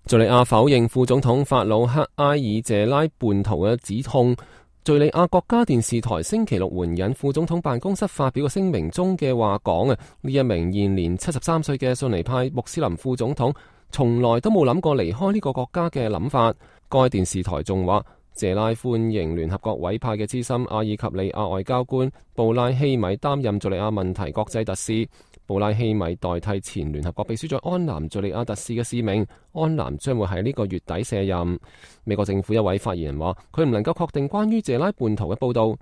敘利亞否認副總統法魯克埃爾謝拉叛徒嘅指控。敘利亞國家電視台星期六援引副總統辦公室發表嘅聲明中嘅話講呢一名現年73歲嘅遜尼派穆斯林副總統從來都冇諗過離開呢個國家嘅諗法。該電視台仲話，謝拉歡迎聯合國委派嘅資深阿爾及利亞外交官布拉希米擔任敘利亞問題國際特使。布拉希米代替前聯合國秘書長安南敘利亞特使嘅使命，安南將會喺呢個月底卸任。美國政府一位發言人話，佢唔能夠確定關於謝拉叛徒嘅報道，